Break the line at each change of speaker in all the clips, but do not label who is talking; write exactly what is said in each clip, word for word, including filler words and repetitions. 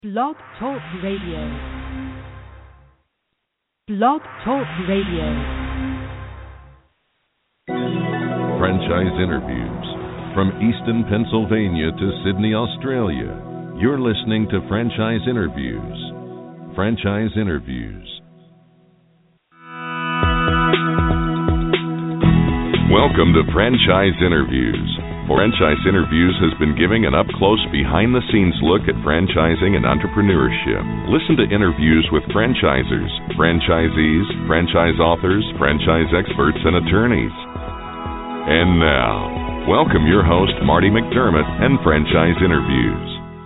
Blog Talk Radio. Blog Talk Radio.
Franchise interviews. From Easton, Pennsylvania to Sydney, Australia, you're listening to Franchise Interviews. Franchise Interviews. Welcome to Franchise Interviews. Franchise Interviews has been giving an up-close, behind-the-scenes look at franchising and entrepreneurship. Listen to interviews with franchisers, franchisees, franchise authors, franchise experts, and attorneys. And now, welcome your host, Marty McDermott, and Franchise Interviews.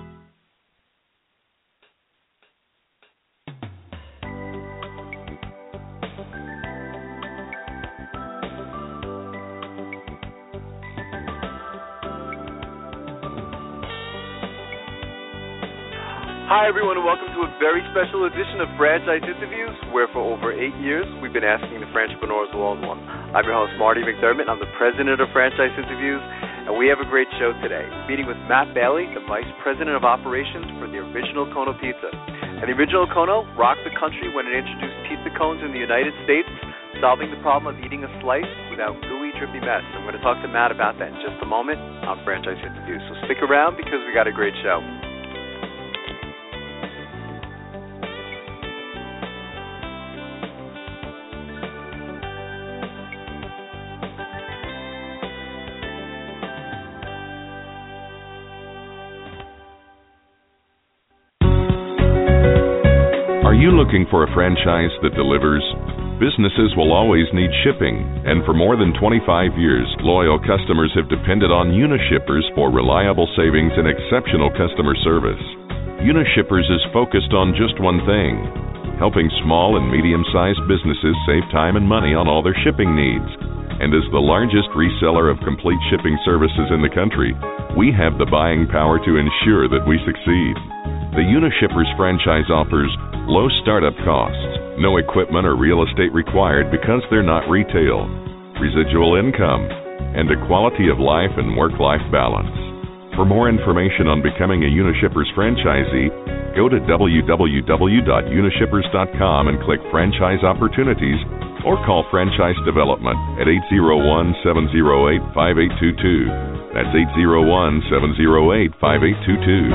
Hi everyone, and welcome to a very special edition of Franchise Interviews, where for over eight years we've been asking the entrepreneurs one-on-one. I'm your host, Marty McDermott. I'm the president of Franchise Interviews, and we have a great show today. Meeting with Matt Bailey, the vice president of operations for the Original Kono Pizza. And the Original Kono rocked the country when it introduced pizza cones in the United States, solving the problem of eating a slice without gooey, drippy mess. I'm going to talk to Matt about that in just a moment on Franchise Interviews. So stick around because we got a great show.
Are you looking for a franchise that delivers? Businesses will always need shipping, and for more than twenty-five years, loyal customers have depended on Unishippers for reliable savings and exceptional customer service. Unishippers is focused on just one thing: helping small and medium-sized businesses save time and money on all their shipping needs. And as the largest reseller of complete shipping services in the country, we have the buying power to ensure that we succeed. The Unishippers franchise offers low startup costs, no equipment or real estate required because they're not retail, residual income, and a quality of life and work-life balance. For more information on becoming a Unishippers franchisee, go to w w w dot unishippers dot com and click Franchise Opportunities, or call Franchise Development at eight zero one, seven zero eight, five eight two two. That's eight zero one, seven zero eight, five eight two two.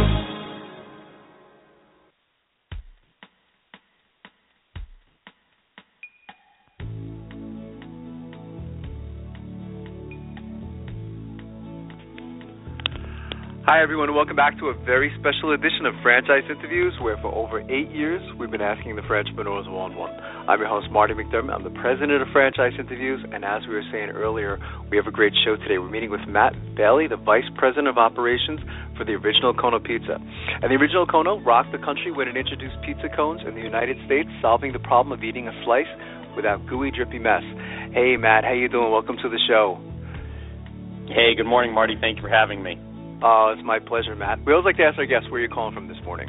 Hi everyone, and welcome back to a very special edition of Franchise Interviews, where for over eight years we've been asking the entrepreneurs one-on-one. I'm your host, Marty McDermott. I'm the president of Franchise Interviews, and as we were saying earlier, we have a great show today. We're meeting with Matt Bailey, the vice president of operations for the Original Kono Pizza. And the Original Kono rocked the country when it introduced pizza cones in the United States, solving the problem of eating a slice without gooey, drippy mess. Hey Matt, how you doing? Welcome to the show.
Hey, good morning, Marty. Thank you for having me.
Oh, it's my pleasure, Matt. We always like to ask our guests where you're calling from this morning.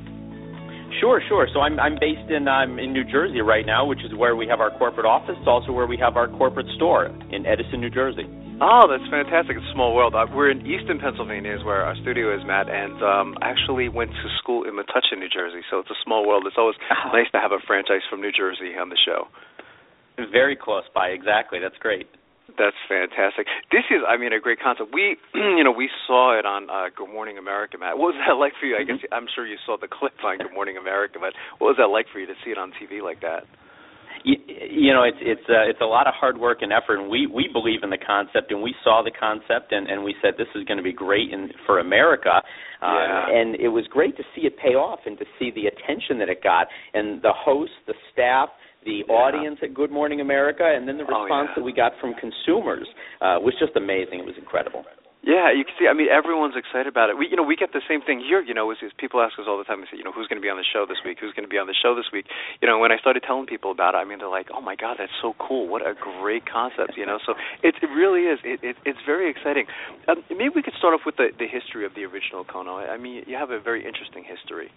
Sure, sure. So I'm I'm based in I'm in New Jersey right now, which is where we have our corporate office. It's also where we have our corporate store in Edison, New Jersey.
Oh, that's fantastic. It's a small world. Uh, we're in Easton, Pennsylvania is where our studio is, Matt, and um, I actually went to school in Metuchen, New Jersey, so it's a small world. It's always oh. nice to have a franchise from New Jersey on the show.
Very close by, exactly. That's great.
That's fantastic. This is, I mean, a great concept. We, you know, we saw it on uh, Good Morning America, Matt. What was that like for you? I guess I'm sure you saw the clip on Good Morning America, but what was that like for you to see it on T V like that?
You, you know, it's it's uh, it's a lot of hard work and effort, and we, we believe in the concept, and we saw the concept, and, and we said this is going to be great in, for America, uh,
yeah.
and it was great to see it pay off and to see the attention that it got, and the host, the staff, the
yeah.
audience at Good Morning America, and then the response
oh, yeah.
that we got from consumers uh, was just amazing. It was incredible.
Yeah, you can see. I mean, everyone's excited about it. We, you know, we get the same thing here. You know, is, is people ask us all the time. They say, you know, who's going to be on the show this week? Who's going to be on the show this week? You know, when I started telling people about it, I mean, they're like, oh my God, that's so cool. What a great concept. You know, so it, it really is. It, it, it's very exciting. Um, maybe we could start off with the, the history of the Original Kono. I mean, you have a very interesting history.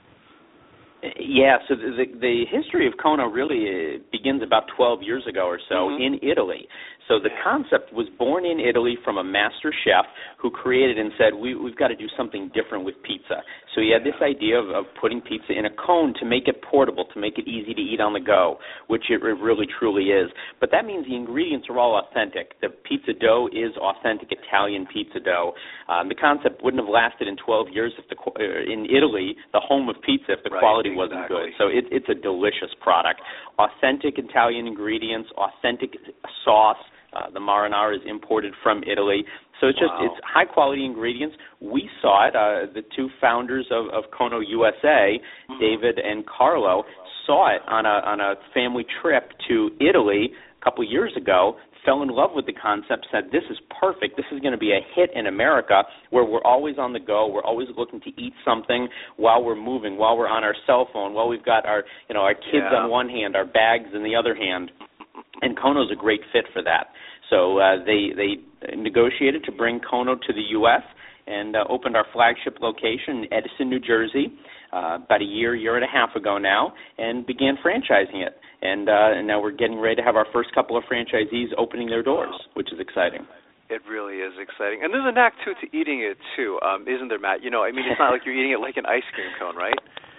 Yeah, so the the history of Kono really begins about twelve years ago or so mm-hmm. in Italy. So the concept was born in Italy from a master chef who created and said, we, we've got to do something different with pizza. So he had this idea of, of putting pizza in a cone to make it portable, to make it easy to eat on the go, which it really truly is. But that means the ingredients are all authentic. The pizza dough is authentic Italian pizza dough. Um, the concept wouldn't have lasted in twelve years if the uh, in Italy, the home of pizza, if the
right,
quality
exactly.
wasn't good. So it, it's a delicious product. Authentic Italian ingredients, authentic sauce. Uh, the marinara is imported from Italy. So it's just
wow.
it's high-quality ingredients. We saw it. Uh, the two founders of, of Kono U S A, mm-hmm. David and Carlo, saw it on a on a family trip to Italy a couple years ago, fell in love with the concept, said this is perfect. This is going to be a hit in America where we're always on the go. We're always looking to eat something while we're moving, while we're on our cell phone, while we've got our, you know, our kids
yeah.
on one hand, our bags in the other hand. And Kono's a great fit for that. So uh, they they negotiated to bring Kono to the U S and uh, opened our flagship location in Edison, New Jersey, uh, about a year, year and a half ago now, and began franchising it. And, uh, and now we're getting ready to have our first couple of franchisees opening their doors, which is exciting.
It really is exciting. And there's a knack, too, to eating it, too, um, isn't there, Matt? You know, I mean, it's not like you're eating it like an ice cream cone, right?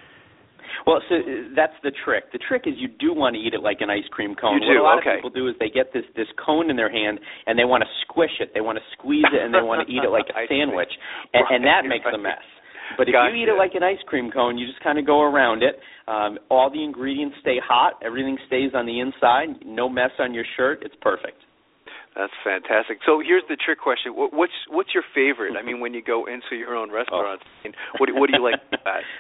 Well, so that's the trick. The trick is you do want to eat it like an ice cream cone.
You do,
what a lot
okay.
of people do is they get this, this cone in their hand and they want to squish it. They want to squeeze it and they want to eat it like a sandwich, and, and that makes a mess. But if
gotcha.
you eat it like an ice cream cone, you just kind of go around it. Um, all the ingredients stay hot. Everything stays on the inside. No mess on your shirt. It's perfect.
That's fantastic. So here's the trick question: What's what's your favorite? I mean, when you go into your own restaurant, oh. what what do you like about it?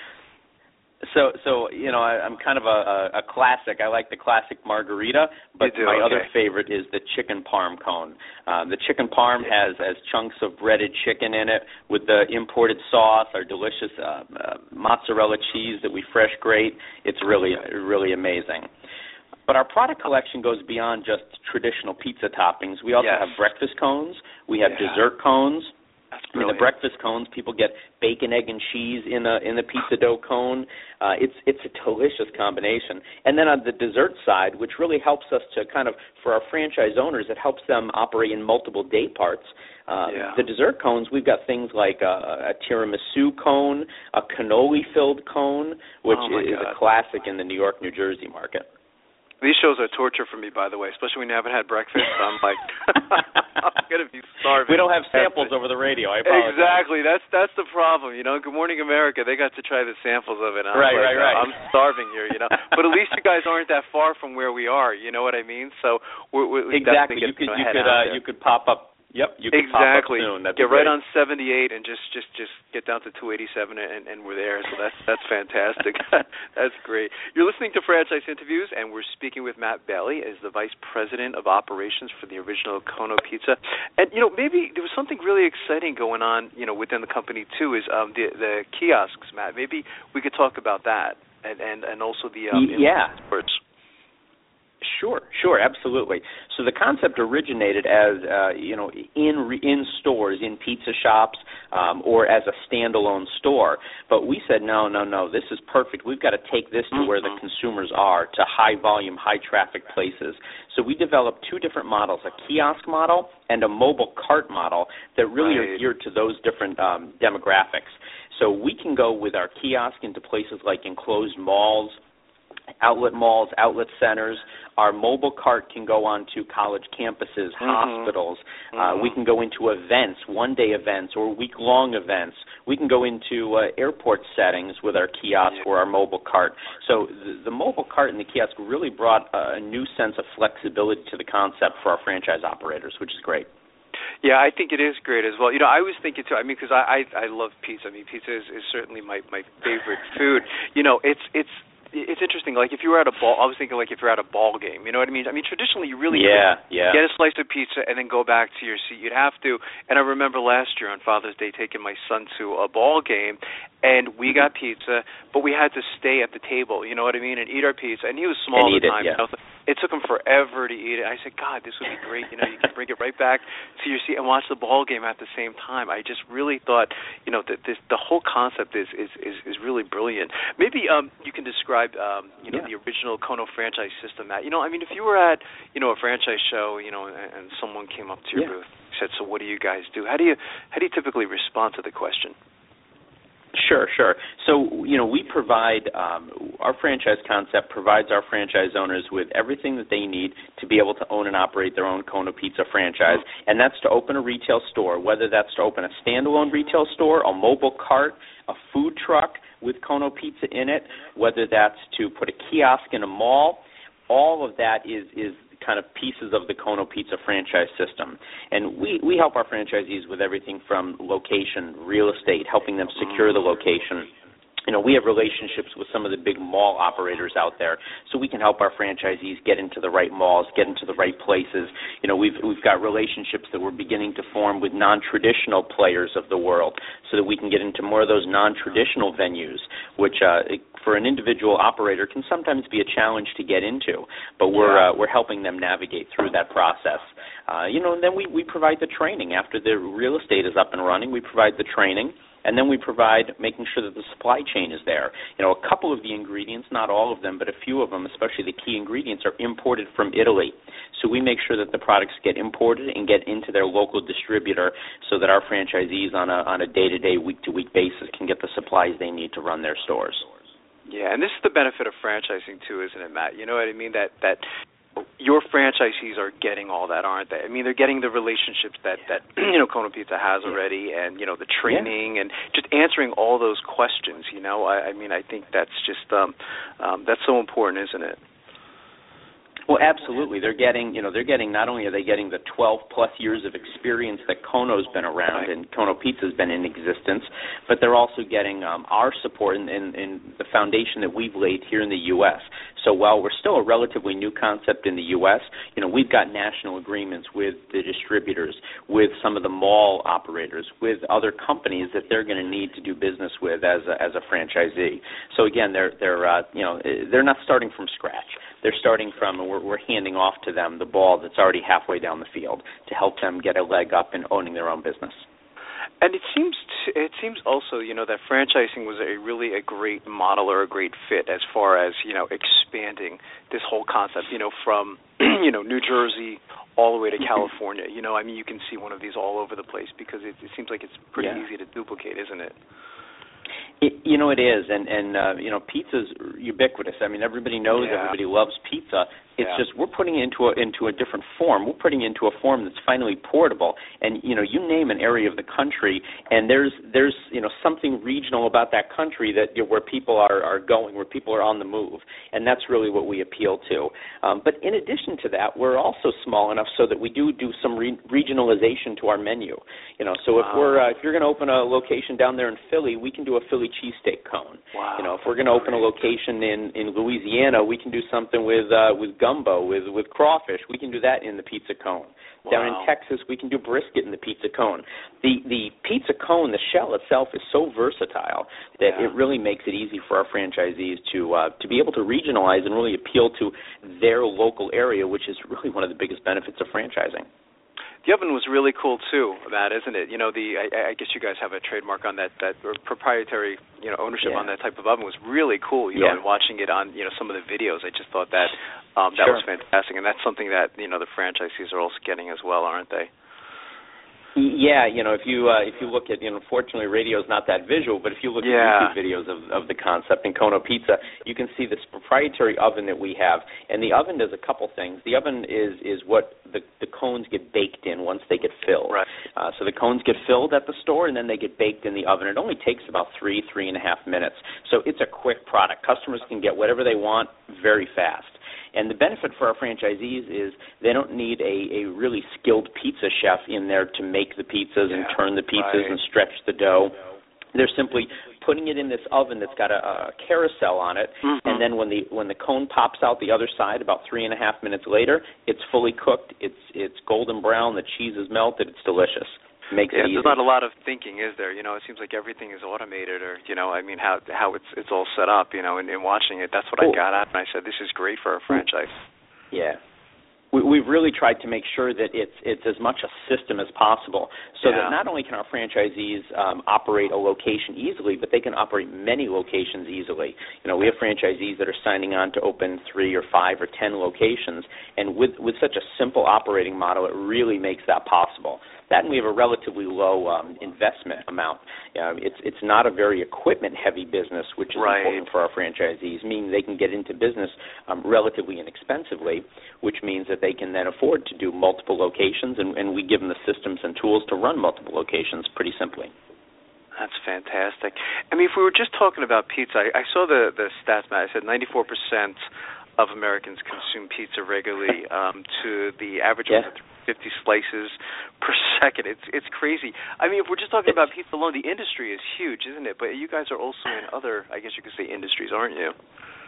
So, so you know, I, I'm kind of a, a, a classic. I like the classic margarita, but
do,
my
okay.
other favorite is the chicken parm cone. Uh, the chicken parm has, has chunks of breaded chicken in it with the imported sauce, our delicious uh, uh, mozzarella cheese that we fresh grate. It's really, really amazing. But our product collection goes beyond just traditional pizza toppings. We also
yes.
have breakfast cones. We have
yeah.
dessert cones. I mean, the
Brilliant.
breakfast cones, people get bacon, egg, and cheese in a in the pizza dough cone. Uh, it's it's a delicious combination. And then on the dessert side, which really helps us to kind of, for our franchise owners, it helps them operate in multiple day parts. Uh,
yeah.
The dessert cones, we've got things like a, a tiramisu cone, a cannoli-filled cone, which
oh
is
God.
a classic in the New York, New Jersey market.
These shows are torture for me, by the way, especially when you haven't had breakfast. I'm like, I'm going to be starving.
We don't have samples over the radio. I apologize.
Exactly. That's that's the problem. You know, Good Morning America, they got to try the samples of it. I'm
right,
like,
right, right.
I'm starving here, you know. But at least you guys aren't that far from where we are. You know what I mean? So we're, we're
exactly.
Get,
you could
you, know,
you could uh, you could pop up. Yep, you can
exactly.
pop up soon. That'd
get
be
right
great.
on seventy-eight and just, just, just get down to two eighty-seven and, and we're there. So that's that's fantastic. That's great. You're listening to Franchise Interviews, and we're speaking with Matt Bailey as the Vice President of Operations for the original Kono Pizza. And you know, maybe there was something really exciting going on, you know, within the company too. Is um, the the kiosks, Matt? Maybe we could talk about that, and and, and also the um,
yeah.
experts.
Sure, sure, absolutely. So the concept originated as, uh, you know, in in stores, in pizza shops, um, or as a standalone store. But we said, no, no, no, this is perfect. We've got to take this to where the consumers are, to high-volume, high-traffic places. So we developed two different models, a kiosk model and a mobile cart model that really
right.
are geared to those different um, demographics. So we can go with our kiosk into places like enclosed malls, outlet malls, outlet centers. Our mobile cart can go on to college campuses,
mm-hmm.
hospitals.
Mm-hmm.
Uh, we can go into events, one-day events or week-long events. We can go into uh, airport settings with our kiosk
yeah.
or our mobile cart. So the, the mobile cart and the kiosk really brought a new sense of flexibility to the concept for our franchise operators, which is great.
Yeah, I think it is great as well. You know, I was thinking too. I mean, because I, I I love pizza. I mean, pizza is, is certainly my my favorite food. You know, it's it's. It's interesting. Like if you were at a ball, I was thinking like if you're at a ball game. You know what I mean? I mean, traditionally you really
yeah, yeah.
get a slice of pizza and then go back to your seat. You'd have to. And I remember last year on Father's Day taking my son to a ball game,
and we got pizza, but we had to stay at the table, you know what I mean, and eat our pizza. And he was small
and
at the
it,
time.
Yeah.
You know, it took him forever to eat it. I said, God, this would be great. You know, you can bring it right back to your seat and watch the ball game at the same time. I just really thought, you know, that this the whole concept is is, is, is really brilliant. Maybe um, you can describe, um, you know, yeah. the original Kono franchise system. Matt. You know, I mean, if you were at, you know, a franchise show, you know, and, and someone came up to your
yeah.
booth and said, so what do you guys do? How do you how do you typically respond to the question?
Sure, sure. So, you know, we provide, um, our franchise concept provides our franchise owners with everything that they need to be able to own and operate their own Kono Pizza franchise, mm-hmm. and that's to open a retail store, whether that's to open a standalone retail store, a mobile cart, a food truck with Kono Pizza in it, whether that's to put a kiosk in a mall. All of that is is kind of pieces of the Kono Pizza franchise system. And we, we help our franchisees with everything from location, real estate, helping them secure the location. You know, we have relationships with some of the big mall operators out there, so we can help our franchisees get into the right malls, get into the right places. You know, we've we've got relationships that we're beginning to form with non-traditional players of the world, so that we can get into more of those non-traditional venues, which uh, for an individual operator can sometimes be a challenge to get into. But we're uh, we're helping them navigate through that process. Uh, you know, and then we we provide the training after the real estate is up and running. We provide the training. And then we provide making sure that the supply chain is there. You know, a couple of the ingredients, not all of them, but a few of them, especially the key ingredients, are imported from Italy. So we make sure that the products get imported and get into their local distributor so that our franchisees on a on a day-to-day, week-to-week basis can get the supplies they need to run their stores.
Yeah, and this is the benefit of franchising too, isn't it, Matt? You know what I mean? That that your franchisees are getting all that, aren't they? I mean, they're getting the relationships that, that you know, Kono Pizza has already, and, you know, the training, yeah. and just answering all those questions, you know. I, I mean, I think that's just, um, um, that's so important, isn't it?
Well, absolutely. They're getting, you know, they're getting, not only are they getting the twelve plus years of experience that Kono's been around and Kono Pizza's been in existence, but they're also getting um, our support in, in, in the foundation that we've laid here in the U S So while we're still a relatively new concept in the U S, you know, we've got national agreements with the distributors, with some of the mall operators, with other companies that they're going to need to do business with as a, as a franchisee. So again, they're they're uh, you know they're not starting from scratch. They're starting from, and we're, we're handing off to them the ball that's already halfway down the field to help them get a leg up in owning their own business.
And it seems to, it seems also, you know, that franchising was a really a great model or a great fit as far as, you know, expanding this whole concept, you know, from, you know, New Jersey all the way to California. You know, I mean, you can see one of these all over the place because it, it seems like it's pretty
yeah.
easy to duplicate, isn't it?
It, you know, it is, and, and uh, you know, pizza's ubiquitous. I mean, everybody knows,
yeah.
everybody loves pizza. It's
yeah.
just we're putting it into a, into a different form. We're putting it into a form that's finally portable. And, you know, you name an area of the country, and there's, there's you know, something regional about that country that where people are, are going, where people are on the move. And that's really what we appeal to. Um, but in addition to that, we're also small enough so that we do do some re- regionalization to our menu. You know, so if,
wow.
we're, uh, if you're going to open a location down there in Philly, we can do a Philly cheesesteak cone.
Wow.
You know, if we're going to open a location in, in Louisiana, we can do something with uh, with gumbo, with with crawfish. We can do that in the pizza cone.
Wow.
Down in Texas, we can do brisket in the pizza cone. The the pizza cone, the shell itself, is so versatile that
yeah.
it really makes it easy for our franchisees to uh, to be able to regionalize and really appeal to their local area, which is really one of the biggest benefits of franchising.
The oven was really cool too, Matt, isn't it? You know, the I, I guess you guys have a trademark on that, that or proprietary, you know, ownership
yeah.
on that type of oven was really cool. You
yeah.
know, and watching it on, you know, some of the videos, I just thought that um, that
sure.
was fantastic, and that's something that you know the franchisees are also getting as well, aren't they?
Yeah, you know, if you uh, if you look at, you know, unfortunately radio is not that visual, but if you look
yeah.
at YouTube videos of, of the concept in Kono Pizza, you can see this proprietary oven that we have. And the oven does a couple things. The oven is, is what the, the cones get baked in once they get filled.
Right.
Uh, so the cones get filled at the store, and then they get baked in the oven. It only takes about three, three and a half minutes. So it's a quick product. Customers can get whatever they want very fast. And the benefit for our franchisees is they don't need a, a really skilled pizza chef in there to make the pizzas
yeah,
and turn the pizzas
right.
and stretch the dough. They're simply putting it in this oven that's got a, a carousel on it,
mm-hmm.
and then when the when the cone pops out the other side about three and a half minutes later, it's fully cooked, it's it's golden brown, the cheese is melted, it's delicious. Makes
yeah,
it easy.
There's not a lot of thinking, is there? You know, it seems like everything is automated, or you know, I mean, how how it's it's all set up. You know, and, and watching it, that's what
cool.
I got at, and I said, this is great for a franchise.
Yeah. We, we've really tried to make sure that it's it's as much a system as possible, so
yeah.
that not only can our franchisees um, operate a location easily, but they can operate many locations easily. You know, we have franchisees that are signing on to open three or five or ten locations, and with with such a simple operating model, it really makes that possible. That, and we have a relatively low um, investment amount. Uh, it's it's not a very equipment-heavy business, which is
right.
important for our franchisees, meaning they can get into business um, relatively inexpensively, which means that they can then afford to do multiple locations, and, and we give them the systems and tools to run multiple locations pretty simply.
That's fantastic. I mean, if we were just talking about pizza, I, I saw the, the stats, Matt. I said ninety-four percent of Americans consume pizza regularly um, to the average
yeah.
of fifty slices per second. It's it's crazy. I mean, if we're just talking
it's,
about pizza alone, the industry is huge, isn't it? But you guys are also in other, I guess you could say, industries, aren't you?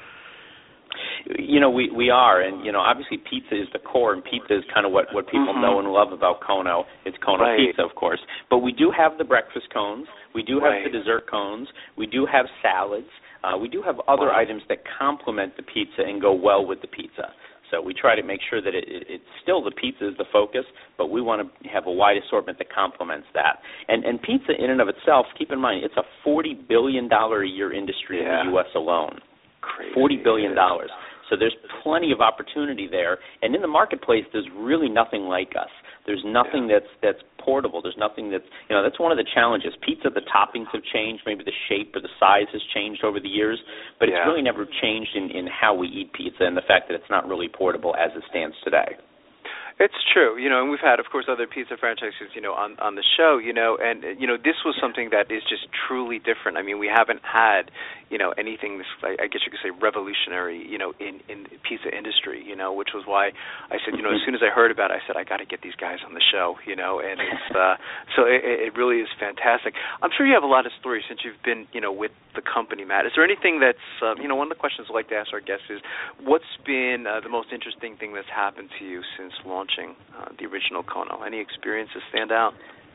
You know, we, we are, and, you know, obviously pizza is the core, and pizza is kind of what, what people
mm-hmm.
know and love about Kono. It's Kono
right.
Pizza, of course. But we do have the breakfast cones. We do have
right.
the dessert cones. We do have salads. Uh, we do have other
wow.
items that complement the pizza and go well with the pizza. So we try to make sure that it, it, it's still the pizza is the focus, but we want to have a wide assortment that complements that. And, and pizza in and of itself, keep in mind, it's a forty billion dollars a year industry
yeah.
in the U S alone.
Crazy.
forty billion dollars. So there's plenty of opportunity there. And in the marketplace, there's really nothing like us. There's nothing
yeah.
that's that's portable. There's nothing that's, you know, that's one of the challenges. Pizza, the toppings have changed. Maybe the shape or the size has changed over the years, but
yeah.
it's really never changed in, in how we eat pizza and the fact that it's not really portable as it stands today.
It's true, you know, and we've had, of course, other pizza franchises, you know, on on the show, you know, and, you know, this was something that is just truly different. I mean, we haven't had, you know, anything, this, I guess you could say, revolutionary, you know, in, in the pizza industry, you know, which was why I said, you know, as soon as I heard about it, I said, I got to get these guys on the show, you know, and it's, uh, so it, it really is fantastic. I'm sure you have a lot of stories since you've been, you know, with the company, Matt. Is there anything that's, uh, you know, one of the questions I like to ask our guests is, what's been uh, the most interesting thing that's happened to you since launching Uh, the original Kono? Any experiences stand out?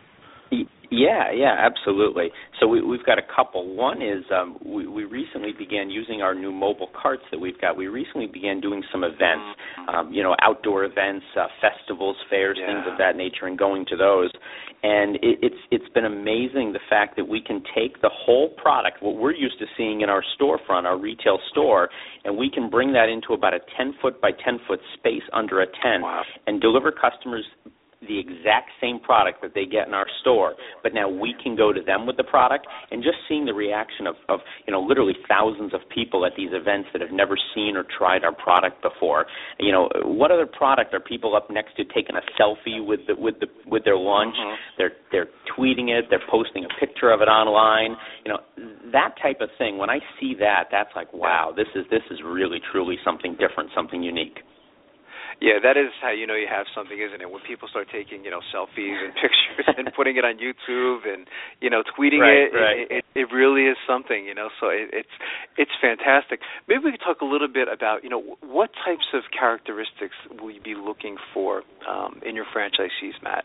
Yeah, yeah, absolutely. So we, we've got a couple. One is um, we, we recently began using our new mobile carts that we've got. We recently began doing some events, um, you know, outdoor events, uh, festivals, fairs,
yeah.
things of that nature, and going to those. And it, it's it's been amazing the fact that we can take the whole product, what we're used to seeing in our storefront, our retail store, and we can bring that into about a ten-foot by ten-foot space under a tent
wow.
and deliver customers the exact same product that they get in our store, but now we can go to them with the product, and just seeing the reaction of, of you know, literally thousands of people at these events that have never seen or tried our product before. You know, what other product are people up next to taking a selfie with the, with the with their lunch?
Mm-hmm.
They're they're tweeting it, they're posting a picture of it online. You know, that type of thing. When I see that, that's like, wow, this is this is really truly something different, something unique.
Yeah, that is how you know you have something, isn't it? When people start taking, you know, selfies and pictures and putting it on YouTube and, you know, tweeting
right,
it,
right.
it, it, it really is something, you know. So it, it's it's fantastic. Maybe we could talk a little bit about, you know, what types of characteristics will you be looking for um, in your franchisees, Matt?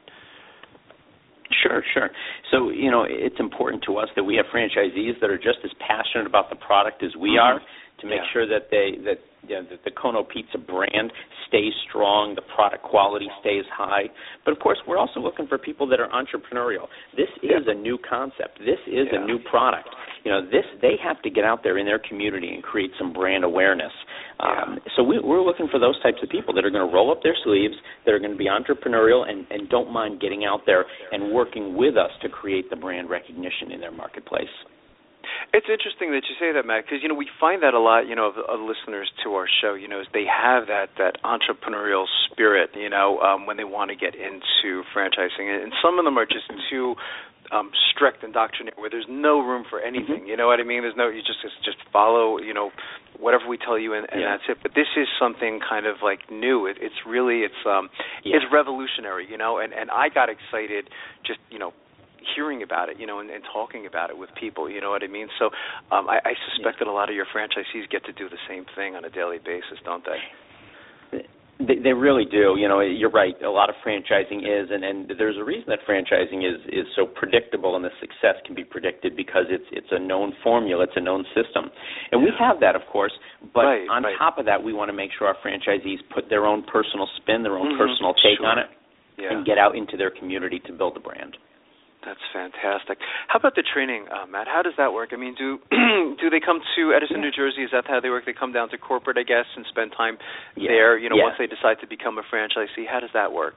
Sure, sure. So, you know, it's important to us that we have franchisees that are just as passionate about the product as we
mm-hmm.
are, to make
yeah.
sure that they that, you know, that the Kono Pizza brand stays strong, the product quality stays high. But of course, we're also looking for people that are entrepreneurial. This is
yeah.
a new concept. This is
yeah.
a new product. You know, this they have to get out there in their community and create some brand awareness. Um,
yeah.
so we, we're looking for those types of people that are going to roll up their sleeves, that are going to be entrepreneurial, and, and don't mind getting out there and working with us to create the brand recognition in their marketplace.
It's interesting that you say that, Matt, because, you know, we find that a lot, you know, of, of listeners to our show, you know, is they have that, that entrepreneurial spirit, you know, um, when they want to get into franchising. And some of them are just too um, strict and doctrinaire, where there's no room for anything,
Mm-hmm.
you know what I mean? There's no, you just just follow, you know, whatever we tell you, and, and
yeah.
that's it. But this is something kind of like new. It, it's really, it's um,
yeah.
it's revolutionary, you know, and, and I got excited just, you know, hearing about it, you know, and, and talking about it with people, you know what I mean? So um, I, I suspect
yeah.
that a lot of your franchisees get to do the same thing on a daily basis, don't they?
They, they really do. You know, you're right. A lot of franchising is, and, and there's a reason that franchising is, is so predictable, and the success can be predicted because it's it's a known formula, it's a known system, and we have that, of course. But
right,
on
right.
top of that, we want to make sure our franchisees put their own personal spin, their own
mm-hmm.
personal take
sure.
on it,
yeah.
and get out into their community to build a brand.
That's fantastic. How about the training, uh, Matt? How does that work? I mean, do do they come to Edison, New Jersey? Is that how they work? They come down to corporate, I guess, and spend time
yeah.
there, you know,
yeah.
once they decide to become a franchisee? How does that work?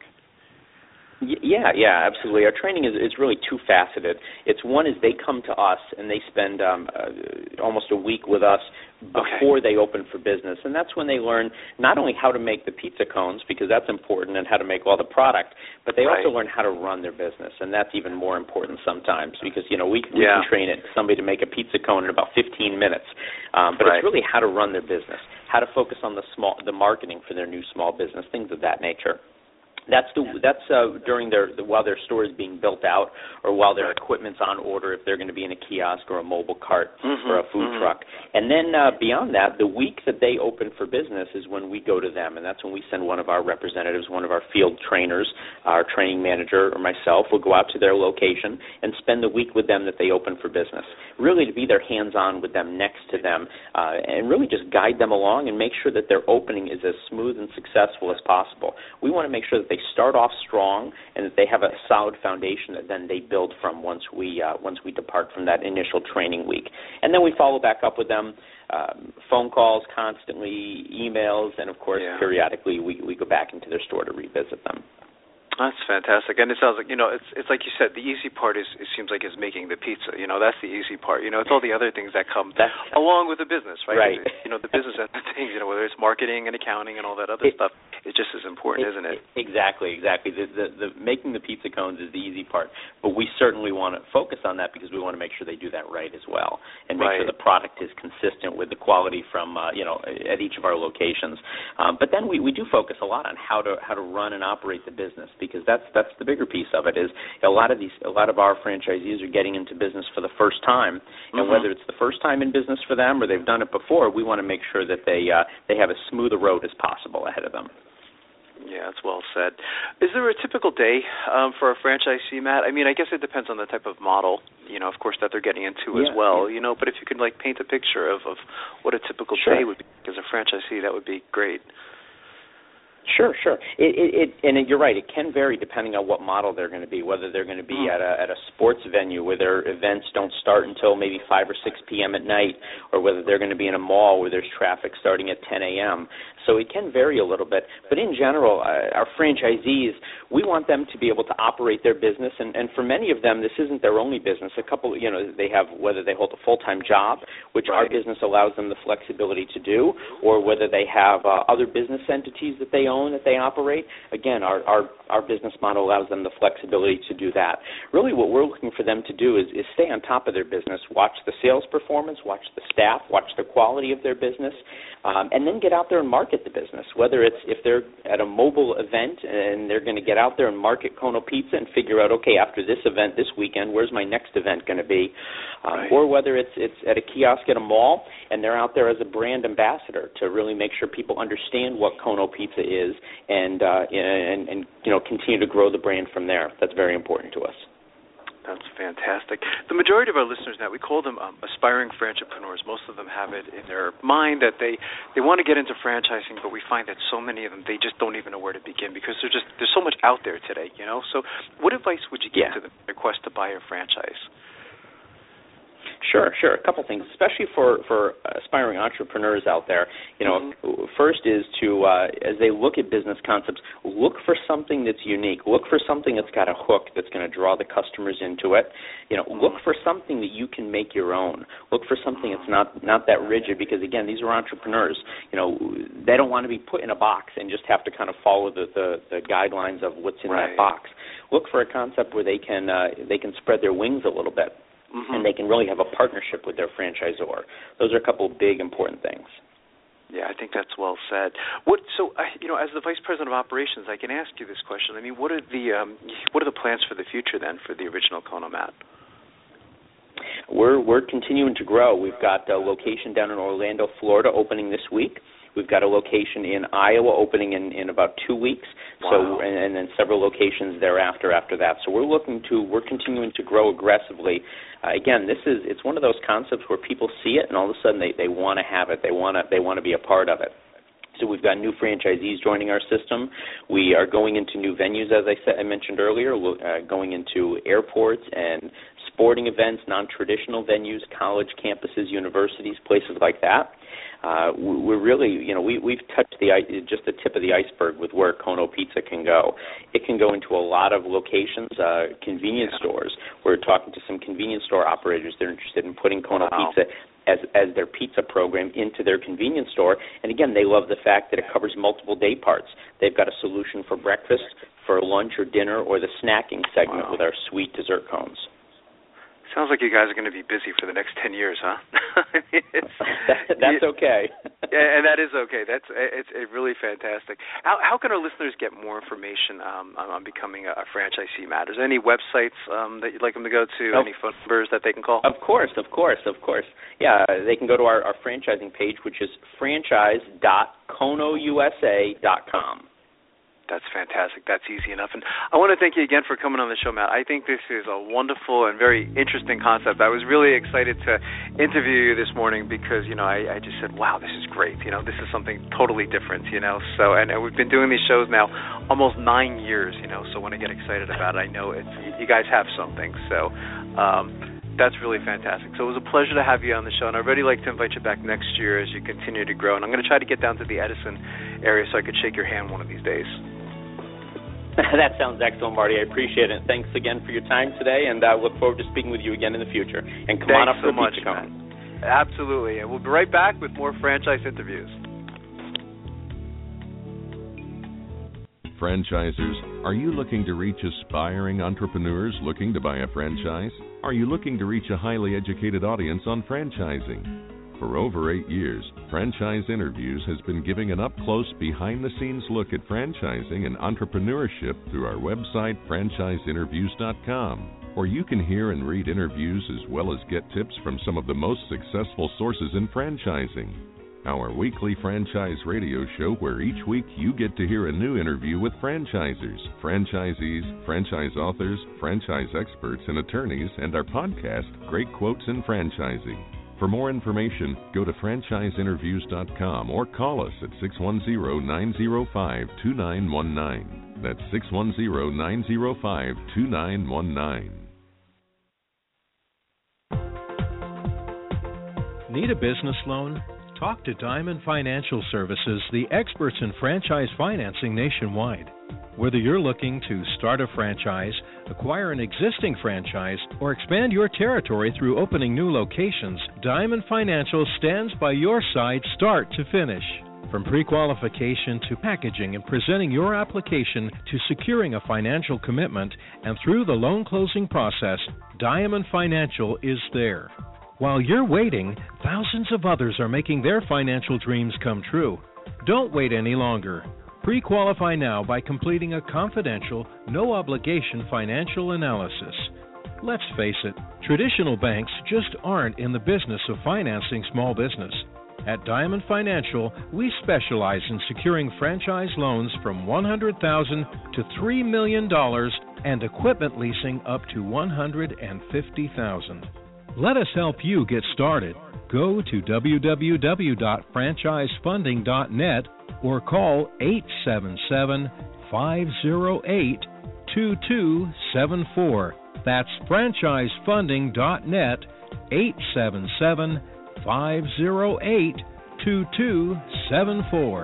Yeah, yeah, absolutely. Our training is, is really two-faceted. It's one is they come to us and they spend um, uh, almost a week with us before
okay.
they open for business, and that's when they learn not only how to make the pizza cones, because that's important, and how to make all the product, but they
right.
also learn how to run their business, and that's even more important sometimes because, you know, we, we
yeah.
can train it, somebody to make a pizza cone in about fifteen minutes, um, but
right.
it's really how to run their business, how to focus on the small, the marketing for their new small business, things of that nature. That's the that's uh, during their while their store is being built out, or while their equipment's on order, if they're going to be in a kiosk or a mobile cart
mm-hmm,
or a food
mm-hmm.
truck. And then uh, beyond that, the week that they open for business is when we go to them, and that's when we send one of our representatives, one of our field trainers, our training manager, or myself will go out to their location and spend the week with them that they open for business. Really to be their hands-on with them, next to them, uh, and really just guide them along and make sure that their opening is as smooth and successful as possible. We want to make sure that they start off strong and that they have a solid foundation that then they build from once we uh, once we depart from that initial training week. And then we follow back up with them, um, phone calls constantly, emails, and of course
yeah.
periodically we, we go back into their store to revisit them.
That's fantastic, and it sounds like, you know, it's it's like you said, the easy part is it seems like is making the pizza. You know, that's the easy part. You know, it's all the other things that come
that's,
along with the business, right?
Right.
You know, the business end of things. You know, whether it's marketing and accounting and all that other
it,
stuff, it's just as important,
it,
isn't it?
Exactly, exactly. The, the the making the pizza cones is the easy part, but we certainly want to focus on that because we want to make sure they do that right as well, and make
right.
sure the product is consistent with the quality from uh, you know at each of our locations. Um, but then we, we do focus a lot on how to how to run and operate the business, because that's that's the bigger piece of it. Is a lot of these a lot of our franchisees are getting into business for the first time, and
mm-hmm.
whether it's the first time in business for them or they've done it before, we want to make sure that they uh, they have as smooth a road as possible ahead of them.
Yeah, that's well said. Is there a typical day um, for a franchisee, Matt? I mean, I guess it depends on the type of model, you know, of course, that they're getting into
yeah,
as well,
yeah.
you know, but if you could, like, paint a picture of, of what a typical
sure.
day would be as a franchisee, that would be great.
Sure, sure. It, it, it, and you're right. It can vary depending on what model they're going to be. Whether they're going to be
mm.
at a at a sports venue where their events don't start until maybe five or six p.m. at night, or whether they're going to be in a mall where there's traffic starting at ten a.m. So it can vary a little bit. But in general, uh, our franchisees, we want them to be able to operate their business. And, and for many of them, this isn't their only business. A couple, you know, they have whether they hold a full-time job, which
right.
our business allows them the flexibility to do, or whether they have uh, other business entities that they own that they operate. Again, our, our, our business model allows them the flexibility to do that. Really what we're looking for them to do is, is stay on top of their business, watch the sales performance, watch the staff, watch the quality of their business, um, and then get out there and market the business, whether it's if they're at a mobile event and they're going to get out there and market Kono Pizza and figure out, okay, after this event this weekend, where's my next event going to be, um,
right.
or whether it's, it's at a kiosk at a mall and they're out there as a brand ambassador to really make sure people understand what Kono Pizza is and Uh, and, and, you know, continue to grow the brand from there. That's very important to us.
That's fantastic. The majority of our listeners now, we call them um, aspiring franchipreneurs. Most of them have it in their mind that they, they want to get into franchising, but we find that so many of them, they just don't even know where to begin because there's just there's so much out there today, you know? So what advice would you give
yeah.
to them in request to buy a franchise?
Sure, sure. A couple things, especially for, for aspiring entrepreneurs out there. You know, mm-hmm. first is to, uh, as they look at business concepts, look for something that's unique. Look for something that's got a hook that's going to draw the customers into it. You know, mm-hmm. look for something that you can make your own. Look for something that's not, not that rigid because, again, these are entrepreneurs. You know, they don't want to be put in a box and just have to kind of follow the, the, the guidelines of what's in
right.
that box. Look for a concept where they can uh, they can spread their wings a little bit. Mm-hmm. And they can really have a partnership with their franchisor. Those are a couple of big, important things.
Yeah, I think that's well said. What so, uh, you know, as the vice president of operations, I can ask you this question. I mean, what are the um, what are the plans for the future then for the original Kono, Matt?
we're we're continuing to grow. We've got a location down in Orlando, Florida, opening this week. We've got a location in Iowa opening in, in about two weeks.
Wow.
So, and, and then several locations thereafter after that. So we're looking to we're continuing to grow aggressively. Uh, again, this is it's one of those concepts where people see it and all of a sudden they, they want to have it. They want to they want to be a part of it. So we've got new franchisees joining our system. We are going into new venues, as I said, I mentioned earlier, uh, going into airports and sporting events, non-traditional venues, college campuses, universities, places like that. Uh, we're really, you know, we, we've touched the just the tip of the iceberg with where Kono Pizza can go. It can go into a lot of locations, uh, convenience stores. We're talking to some convenience store operators. They're interested in putting Kono
Wow.
Pizza as as their pizza program into their convenience store. And again, they love the fact that it covers multiple day parts. They've got a solution for breakfast, for lunch or dinner, or the snacking segment
Wow.
with our sweet dessert cones.
Sounds like you guys are going to be busy for the next ten years, huh? I mean, it's,
that, that's okay.
Yeah, and that is okay. That's it's it really fantastic. How how can our listeners get more information um, on, on becoming a, a franchisee matters? Any websites um, that you'd like them to go to?
Oh.
Any phone numbers that they can call?
Of course, of course, of course. Yeah, they can go to our, our franchising page, which is franchise dot kono u s a dot com.
That's fantastic. That's easy enough. And I want to thank you again for coming on the show, Matt. I think this is a wonderful and very interesting concept. I was really excited to interview you this morning because, you know, I, I just said, wow, this is great. You know, this is something totally different, you know. So, and, and we've been doing these shows now almost nine years, you know, so when I get excited about it, I know it's you guys have something. So um, that's really fantastic. So it was a pleasure to have you on the show, and I'd really like to invite you back next year as you continue to grow. And I'm going to try to get down to the Edison area so I could shake your hand one of these days.
That sounds excellent, Marty. I appreciate it. Thanks again for your time today, and I uh, look forward to speaking with you again in the future. And come
Thanks
on up
so
for a
much,
pizza cone.
Matt. Absolutely. And we'll be right back with more franchise interviews.
Franchisers, are you looking to reach aspiring entrepreneurs looking to buy a franchise? Are you looking to reach a highly educated audience on franchising? For over eight years, Franchise Interviews has been giving an up-close, behind-the-scenes look at franchising and entrepreneurship through our website, franchise interviews dot com, where you can hear and read interviews as well as get tips from some of the most successful sources in franchising. Our weekly franchise radio show, where each week you get to hear a new interview with franchisers, franchisees, franchise authors, franchise experts, and attorneys, and our podcast, Great Quotes in Franchising. For more information, go to franchise interviews dot com or call us at six one zero, nine zero five, two nine one nine. That's six one zero, nine zero five, two nine one nine.
Need a business loan? Talk to Diamond Financial Services, the experts in franchise financing nationwide. Whether you're looking to start a franchise, acquire an existing franchise, or expand your territory through opening new locations, Diamond Financial stands by your side start to finish. From pre-qualification to packaging and presenting your application to securing a financial commitment and through the loan closing process, Diamond Financial is there. While you're waiting, thousands of others are making their financial dreams come true. Don't wait any longer. Pre-qualify now by completing a confidential, no-obligation financial analysis. Let's face it, traditional banks just aren't in the business of financing small business. At Diamond Financial, we specialize in securing franchise loans from one hundred thousand dollars to three million dollars and equipment leasing up to one hundred fifty thousand dollars. Let us help you get started. Go to w w w dot franchise funding dot net or call eight seven seven, five zero eight, two two seven four. That's franchise funding dot net, eight seven seven, five zero eight, two two seven four.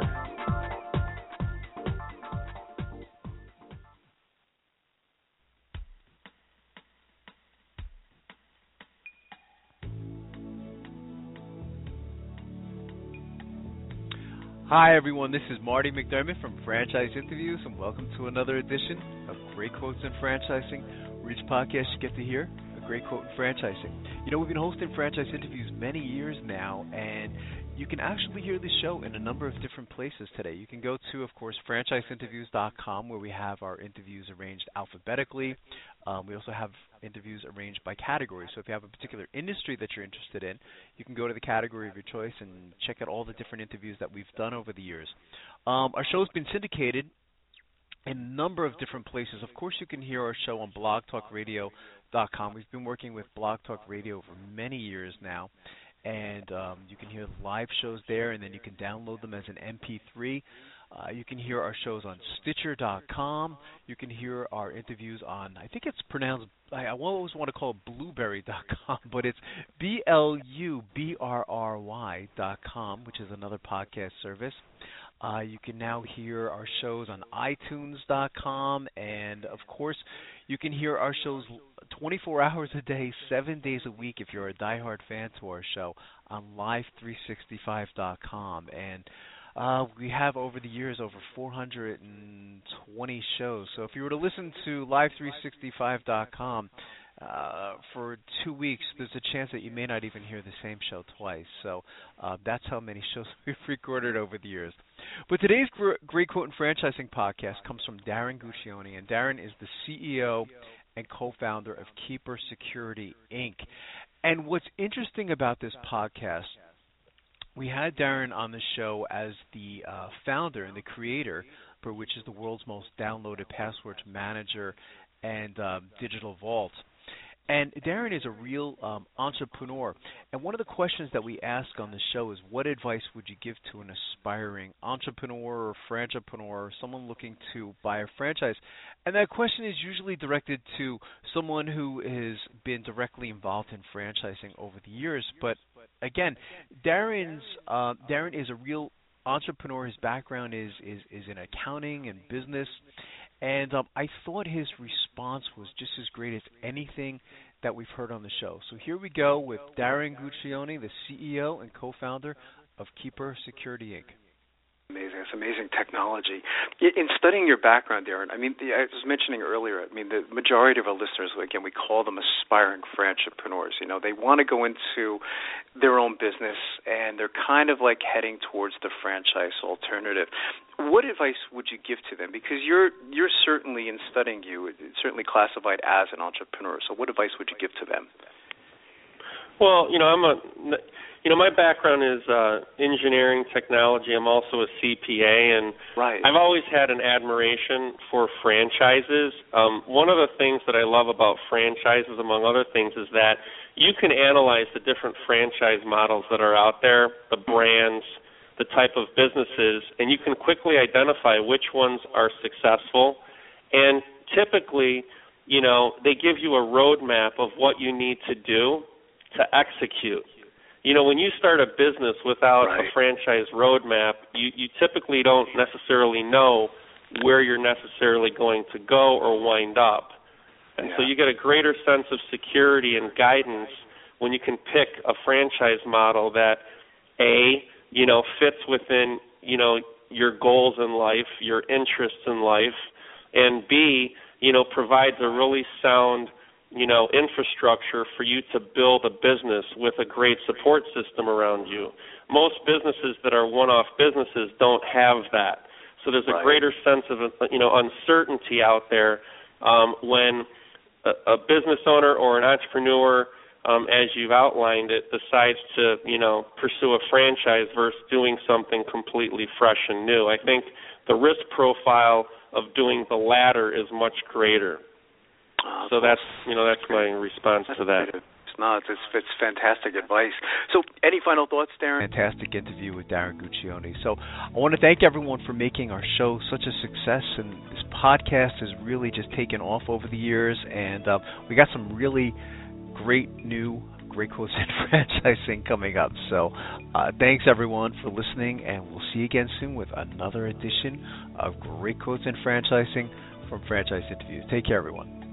Hi everyone, this is Marty McDermott from Franchise Interviews, and welcome to another edition of Great Quotes in Franchising, where each podcast you get to hear a great quote in franchising. You know, we've been hosting Franchise Interviews many years now, and you can actually hear the show in a number of different places today. You can go to, of course, franchise interviews dot com, where we have our interviews arranged alphabetically. Um, we also have interviews arranged by category. So if you have a particular industry that you're interested in, you can go to the category of your choice and check out all the different interviews that we've done over the years. Um, our show's been syndicated in a number of different places. Of course, you can hear our show on blog talk radio dot com. We've been working with Blog Talk Radio for many years now, and um, you can hear live shows there, and then you can download them as an M P three. Uh, you can hear our shows on Stitcher dot com. You can hear our interviews on, I think it's pronounced, I always want to call it Blueberry dot com, but it's B L U B R R Y dot com, which is another podcast service. Uh, you can now hear our shows on iTunes dot com, and, of course, you can hear our shows twenty-four hours a day, seven days a week, if you're a diehard fan to our show, on live three sixty-five dot com. And uh, we have, over the years, over four hundred twenty shows. So if you were to listen to live three sixty-five dot com uh, for two weeks, there's a chance that you may not even hear the same show twice. So uh, that's how many shows we've recorded over the years. But today's Great Quote in Franchising podcast comes from Darren Guccione, and Darren is the C E O and co-founder of Keeper Security, Incorporated. And what's interesting about this podcast, we had Darren on the show as the uh, founder and the creator, for which is the world's most downloaded password manager and um, digital vault. And Darren is a real um, entrepreneur. And one of the questions that we ask on the show is, what advice would you give to an aspiring entrepreneur or franchipreneur or someone looking to buy a franchise? And that question is usually directed to someone who has been directly involved in franchising over the years. But again, Darren's uh, Darren is a real entrepreneur. His background is is, is in accounting and business. And um, I thought his response was just as great as anything that we've heard on the show. So here we go with Darren Guccione, the C E O and co-founder of Keeper Security, Incorporated.
Amazing. It's amazing technology. In studying your background, Darren, I mean, the, I was mentioning earlier, I mean, the majority of our listeners, again, we call them aspiring franchipreneurs. You know, they want to go into their own business, and they're kind of like heading towards the franchise alternative. What advice would you give to them? Because you're you're certainly, in studying you, it's certainly classified as an entrepreneur. So what advice would you give to them?
Well, you know, I'm a, you know, my background is uh, engineering technology. I'm also a C P A, and
right.
I've always had an admiration for franchises. Um, one of the things that I love about franchises, among other things, is that you can analyze the different franchise models that are out there, the brands, the type of businesses, and you can quickly identify which ones are successful. And typically, you know, they give you a roadmap of what you need to do to execute. You know, when you start a business without
right.
a franchise roadmap, you, you typically don't necessarily know where you're necessarily going to go or wind up. And
yeah.
so you get a greater sense of security and guidance when you can pick a franchise model that, A, you know, fits within, you know, your goals in life, your interests in life, and B, you know, provides a really sound, you know, infrastructure for you to build a business with a great support system around you. Most businesses that are one-off businesses don't have that. So there's a
right.
greater sense of, you know, uncertainty out there um, when a, a business owner or an entrepreneur, um, as you've outlined it, decides to, you know, pursue a franchise versus doing something completely fresh and new. I think the risk profile of doing the latter is much greater.
Uh,
so that's, you know, that's my response
that's
to that.
It's not. It's, it's fantastic advice. So any final thoughts, Darren?
Fantastic interview with Darren Guccione. So I want to thank everyone for making our show such a success, and this podcast has really just taken off over the years, and uh, we got some really great new Great Quotes in Franchising coming up. So uh, thanks, everyone, for listening, and we'll see you again soon with another edition of Great Quotes in Franchising from Franchise Interviews. Take care, everyone.